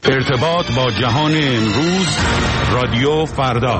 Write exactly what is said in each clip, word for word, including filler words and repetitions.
ارتباط با جهان امروز، رادیو فردا.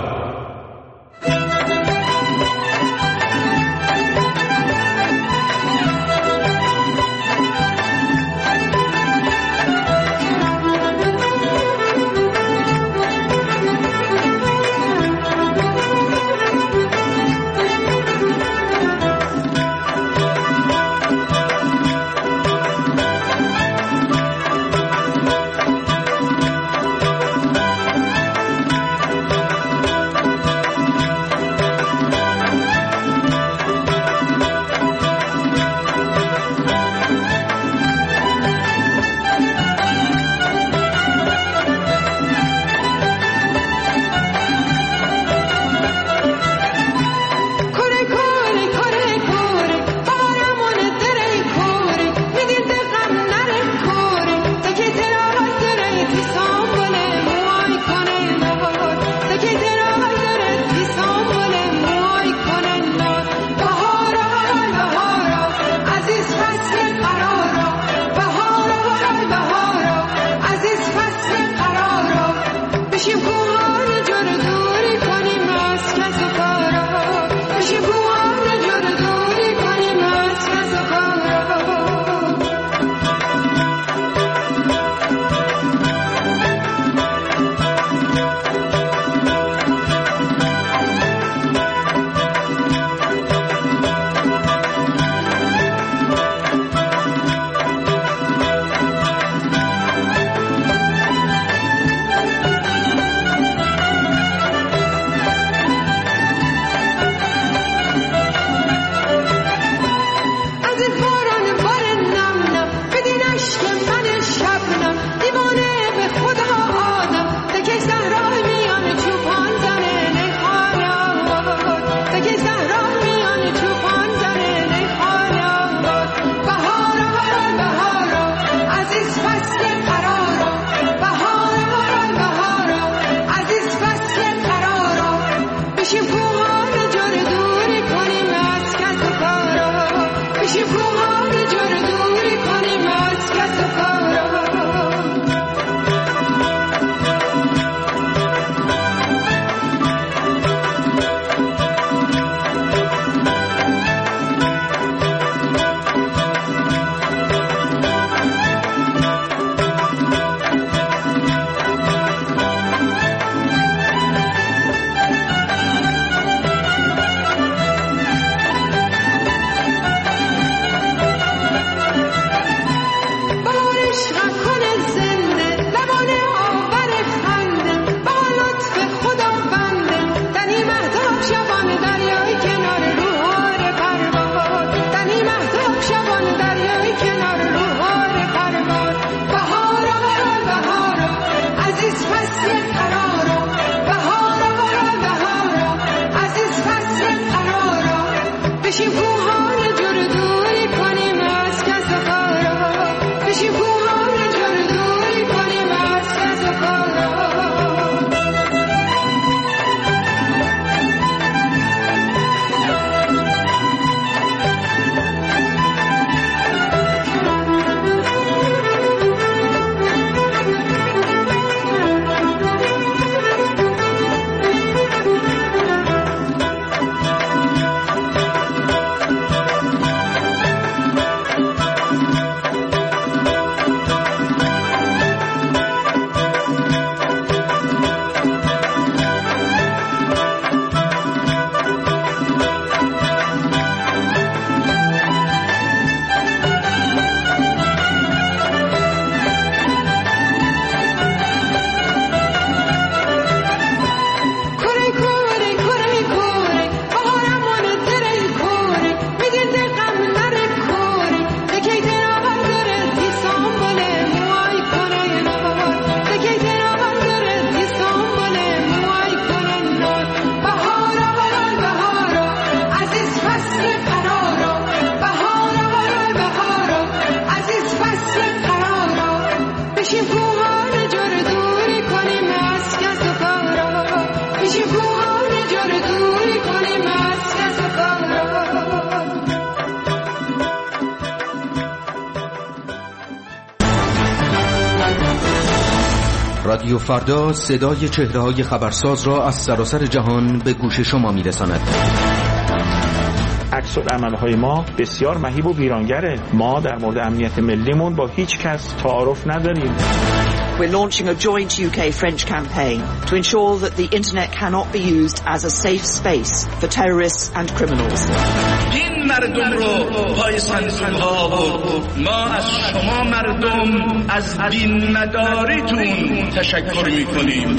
رادیو فردا صدای چهره‌های خبرساز را از سراسر جهان به گوش شما می‌رساند. عکس‌العمل‌های ما بسیار مهیب و ویرانگره. ما در مورد امنیت ملیمون با هیچ کس تعارف نداریم. We're launching a joint U K-French campaign to ensure that the internet cannot be used as a safe space for terrorists and criminals. این مردم رو پای صندوق‌ها آورد. ما از شما مردم از بی‌مداریتون تشکر می‌کنیم.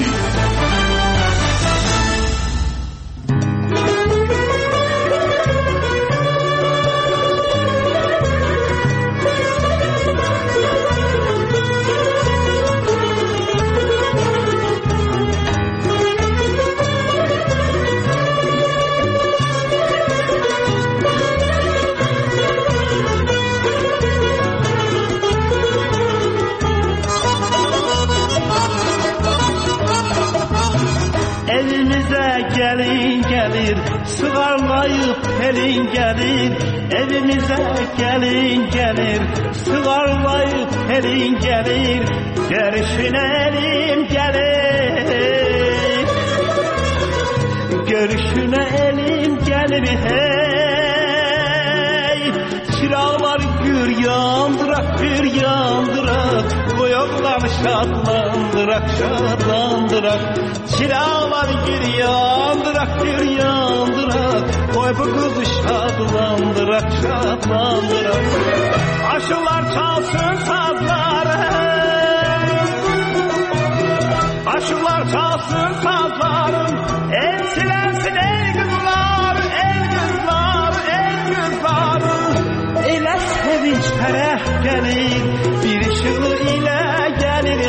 Gelin gelir, sığarlayıp elin gelir. Evimize gelin gelir, sığarlayıp elin gelir. Görüşün elim gelir, görüşüne elim gelir hey. Çırağlar gür yandırak, gür yandırak. Koyaklar şadlandırak, şadlandırak. Çırağlar gür yandırak, gür yandırak. Koy bu kızı şadlandırak, şadlandırak. Aşılar çalsın sazları, aşılar çalsın sazların. El silensin ey kızlar, ey kızlar, ey kızlar. Elə sevinç tərəf gəlir, bir ışığı ilə gəlir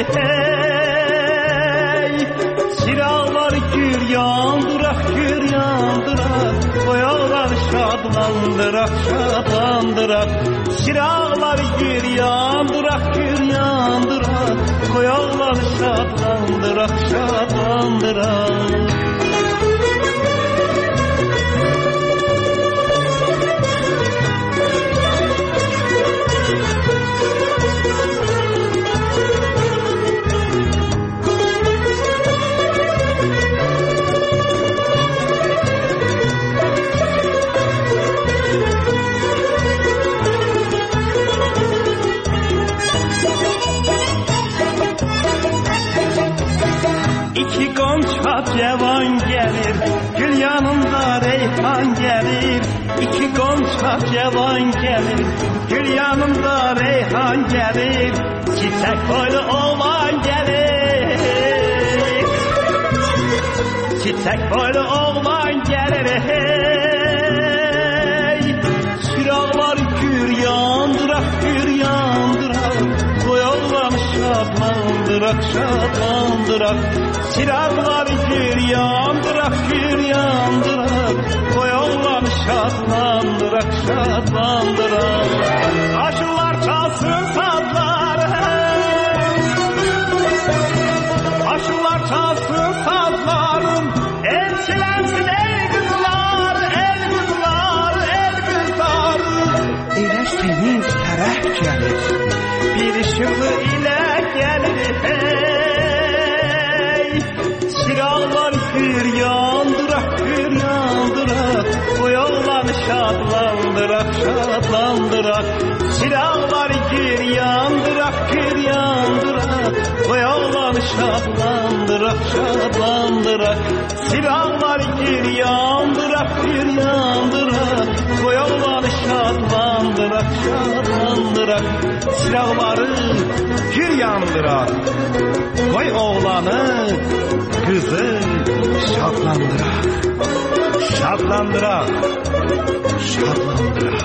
hey. Çıraqlar gür yandırak, gür yandırak. Qoyaqlar şadlandırak, şadlandırak. Çıraqlar gür yandırak, gür yandırak. Qoyaqlar şadlandırak, şadlandırak. İki gonca cevan gelir, gül yanında reyhan gelir. İki gonca cevan gelir, gül yanında reyhan gelir. Çiçek boylu oğlan gelir, çiçek boylu oğlan gelir hey. Çıraqlar gür yandırak, gür yandırak. Koyallar şadlandırak, şadlandırak. Çıraqlar gür yandırak, gür yandırak. Koyallar şadlandırak, şadlandırak. Aşılar çalsın sazları, aşılar çalsın sazların. El silensin ey kızlar, el kızlar, el kızlar. Elə sevinç tərəf gəlir, bir ışığı ilə gəlir hey. Çıraqlar gür yandırak, gür yandırak. Qoyaqlar şadlandırak, şadlandırak. Çıraqlar gür yandırak, gür yandırak. Qoyaqlar şadlandırak, şadlandırak. Çıraqlar gür yandırak, gür yandırak. Qoyaqlar şadlandırak, şadlandırak. Çıraqları gür yandırak. Qoy oğlanı, kızı şadlandırak, şadlandırak, şadlandırak.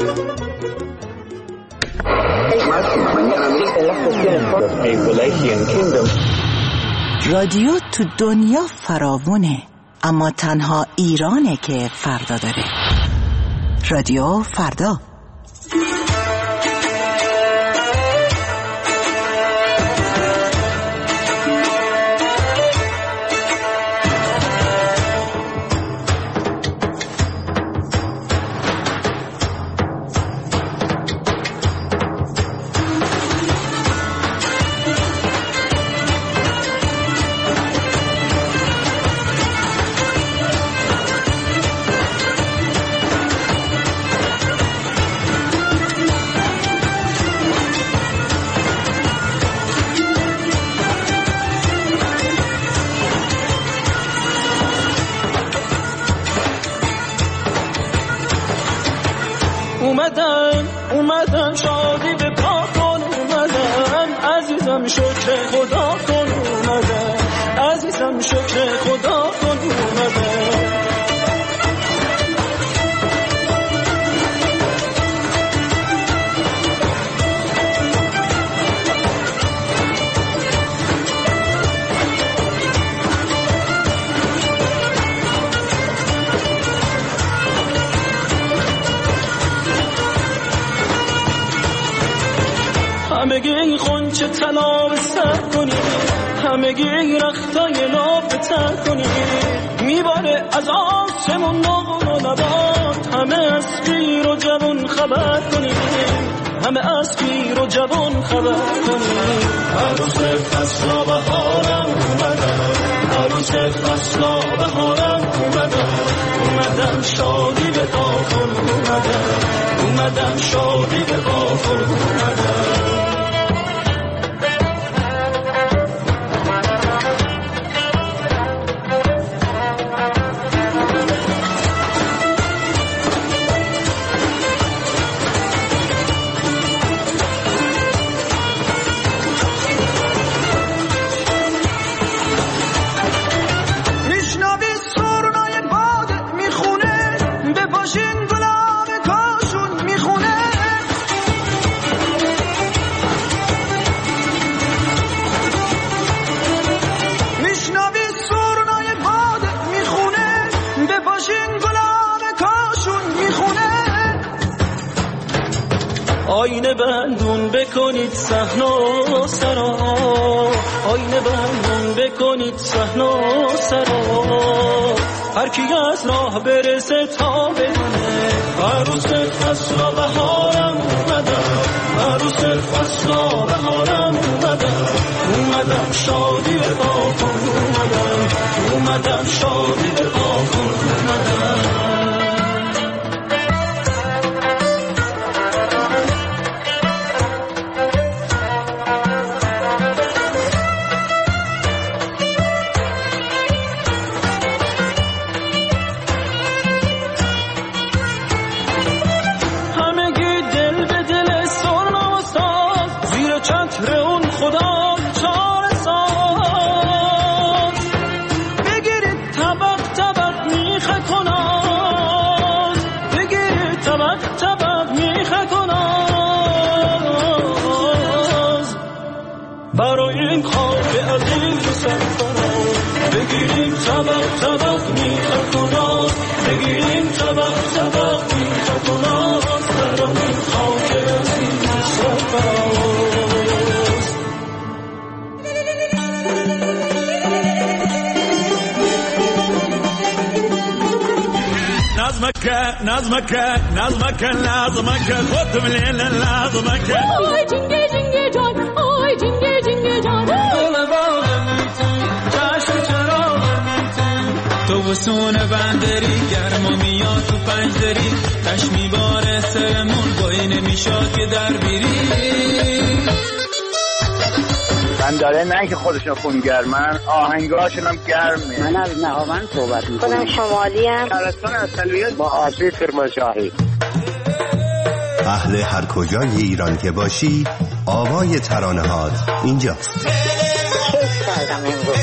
رادیو تو دنیا فراوونه، اما تنها ایرانه که فردا داره. رادیو فردا. عزیزم شکر خدا کن اومده، عزیزم شکر خدا کن اومده. همگی این خونچه طلا به سر کنی، همگی این رختای لاب تر کنی، میباره از آسمون نقل و نبات، همه از پیر و جوان خبر کنی، همه از پیر و جوان خبر کنی. عروس فصلا بهارم اومده، عروس فصلا بهارم اومده، اومدم شادی به داخل اومده، اومدم شادی به داخل اومده. آینه بندون بکنید صحنا سرا، آینه بندون بکنید صحنا سرا، هر کی از راه برسه تا بدونه عروس فصلا بهارم اومده، عروس فصلا بهارم اومده، اومدم شادی به باغون اومدم، اومدم شادی به باغون اومدم. بگیریم طبق طبق میخه کناز، بگیریم طبق طبق میخه کناز، برامون خاک عزیز سرفراز. نظمك نظمك نظمك نظمك خد من الليل نظمك آی جنگه جنگه جان، آی جنگه جنگه جان، تو وسون بندری گرما میاد تو پنجدری، تش میباره سرمون بایی نمیشاد که در بیری. من داره نه که خودشون خونگرمن، آهنگاشون هم گرمه. من از نهاون صحبت میکنم، خودم شمالی هم شهرستان اصلیت با آسیب کرمانشاهی. اهل هر کجای ایران که باشی آوای ترانه‌هات اینجاست. کیف کردم امروز.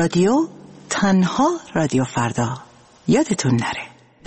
رادیو تنها رادیو فردا. یادتون نره.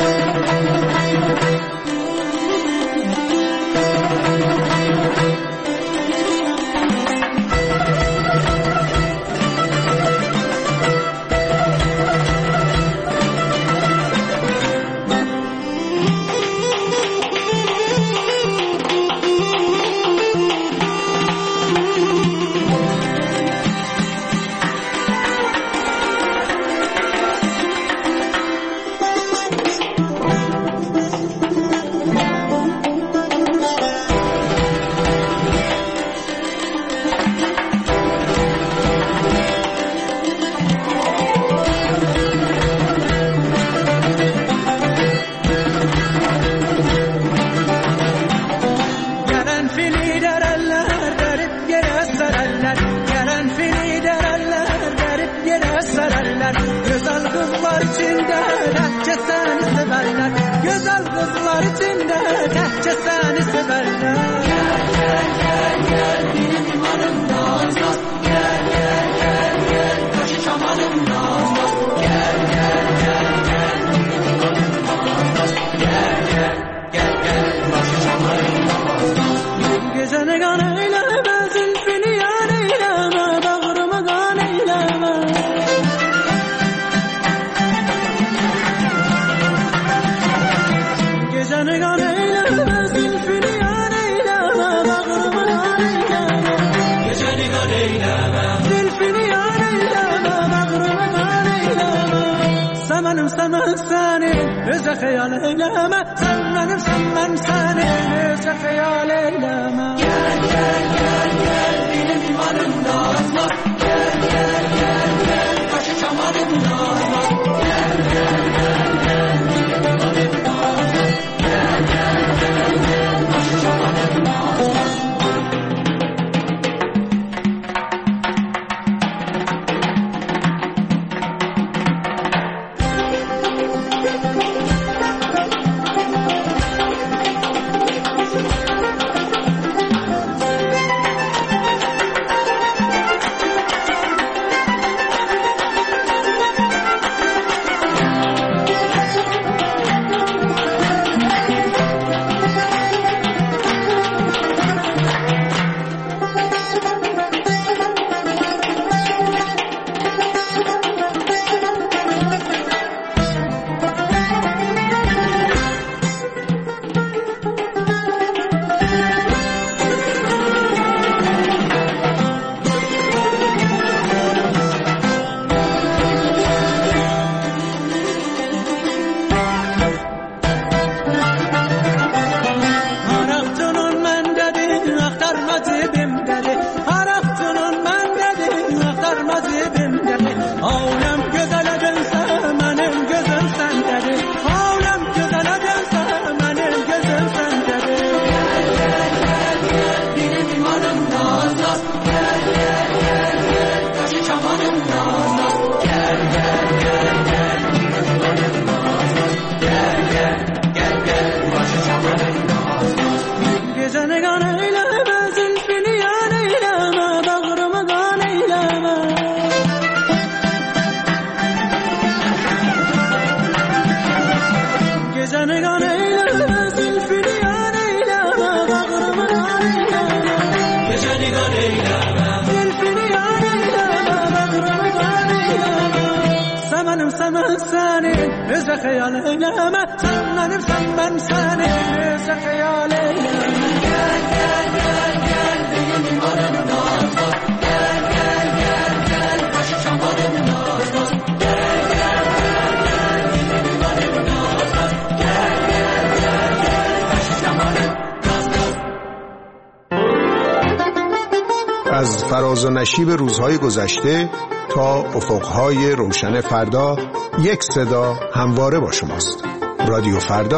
از فراز و نشیب روزهای گذشته تا افقهای روشن فردا، یک صدا همواره با شماست. رادیو فردا.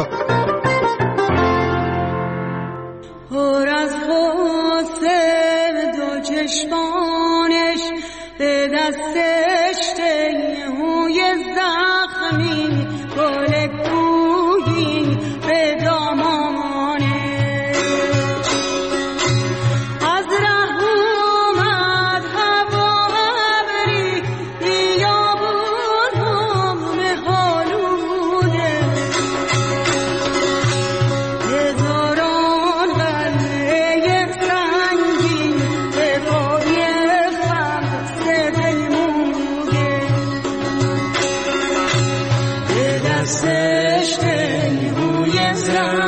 پر از غصه دو چشمانش به دستش تیهوی زخمی گل کوهی به دامانش از ره اومد هوا ابری یا دستش دلگوی زن